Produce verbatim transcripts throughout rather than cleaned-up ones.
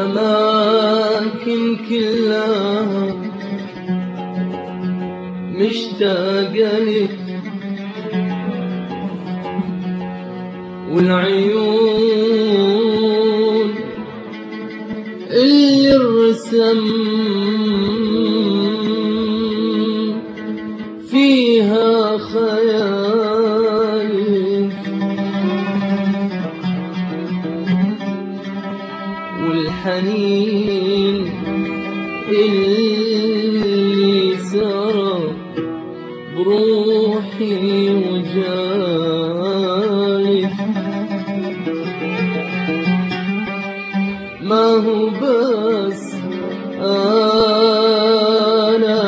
الأماكن كلها مشتاقة لك، والعيون اللي الرسم فيها خيالك، والحنين اللي سرى بروحي وجالك، ما هو بس أنا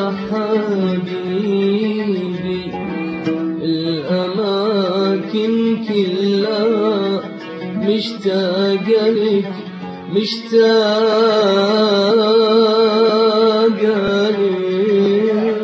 حبيبي، الأماكن كلها مشتاقة لك، مشتاقة لك.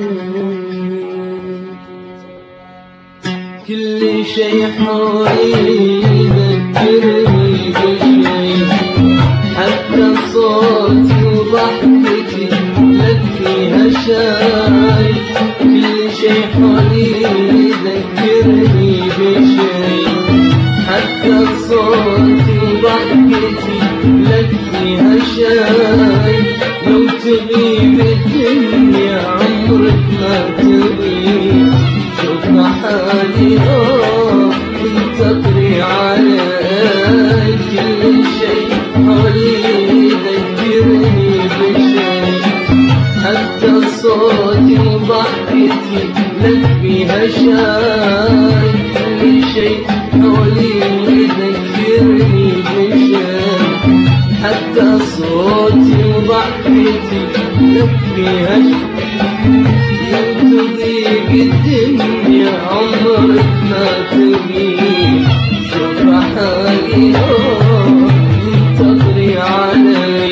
كل شي حولي يذكرني بشي، حتى صوتي وضحكتي لك فيها شاي. كل شي حولي يذكرني بشي، حتى صوتي وضحكتي لك فيها شاي. لو تغيب الدنيا عمرك ما تغيب، شوف حالي آه تنتظري علي. كل شي حولي يذكرني بشي، حتى صوتي وضحكتي لك فيها شاي. كل شي حولي يذكرني بشي، حتى صوتي وضحكتي لك فيها شاي. لو تضيق الدنيا عمرك ما تغيب، شوف حالي آه انتظري علي.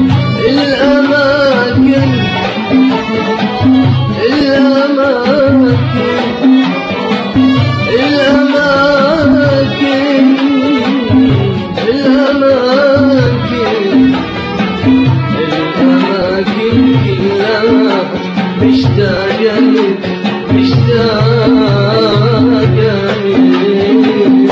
الأماكن الأماكن الأماكن الأماكن الأماكن كلها مشتاقة لك، مشتاقة لك.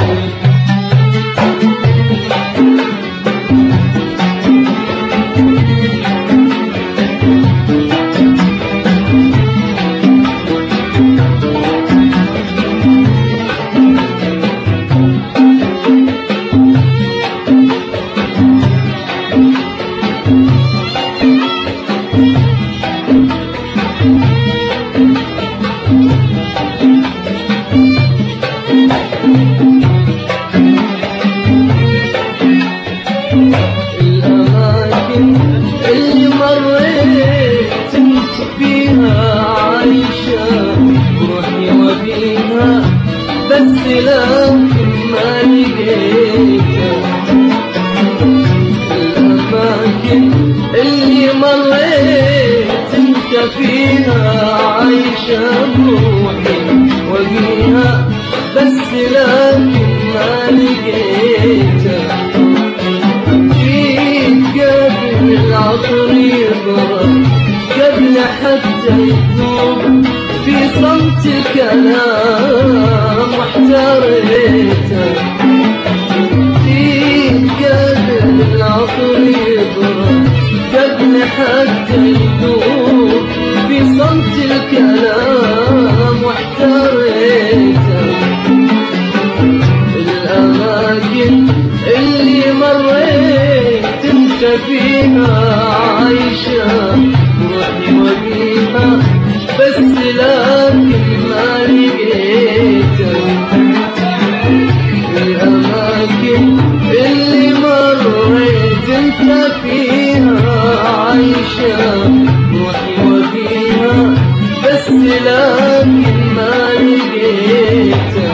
الأماكن اللي مريت انت فيها عايشة بروحي وبيها، بس لكن ما لقيتها. الأماكن اللي مريت انت فيها عايشة بروحي وبيها، بس لكن ما لقيتها. العطر يبرد قبل حتى يذوب، في صمت الكلام واحتريته. في قبل العطر يبرد قبل حتى يذوب، في صمت الكلام واحتريته. الأماكن اللي مريت انت فيها عايشة بروحي وبيها، بس لكن ما لقيتها. الأماكن اللي مريت انت فيها عايشة بروحي وبيها، بس لكن ما لقيتها.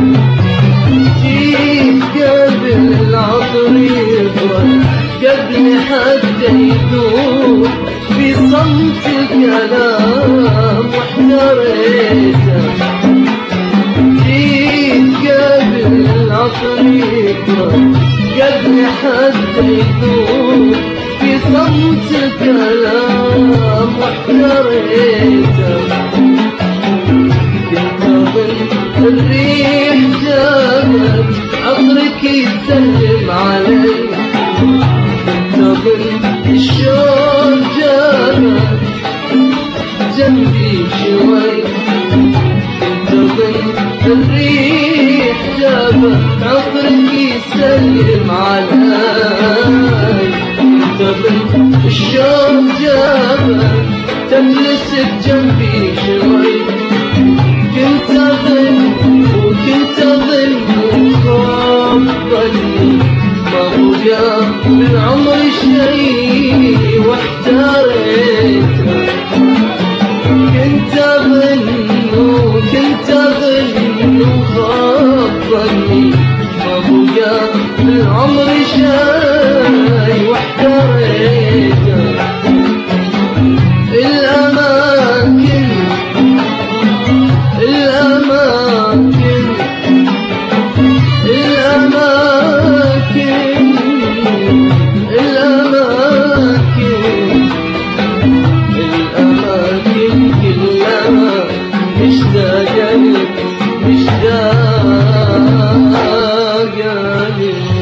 جيت قبل العطر يبرد قبل حتى يذوب، في صمت الكلام واحتريته. جيت قبل العطر يبرد قبل حتى يذوب، في كلام واحتريته كنت أظن الريح جابت عطرك يسلم علي كنت أظن الشوق جابت جنبي شوي كنت أظن الريح جابت عطرك يسلم علي كنت أظن الشوق جابت تملسك جنبي شوي كنت أظن وكنت أظن وخبرني ما بقى من عمري شيء واحتريته كنت أظن وكنت أظن وخبرني ما بقى من عمري شيء واحتريته الأماكن الأماكن الأماكن الأماكن الأماكن كلها مشتاقة لك مشتاقة لك